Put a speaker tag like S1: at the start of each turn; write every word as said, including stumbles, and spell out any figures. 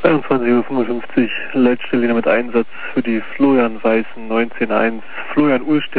S1: zweiundzwanzig Uhr fünfundfünfzig, Leitstelle mit Einsatz für die Florian Weißen neunzehn eins, Florian Ullstedt.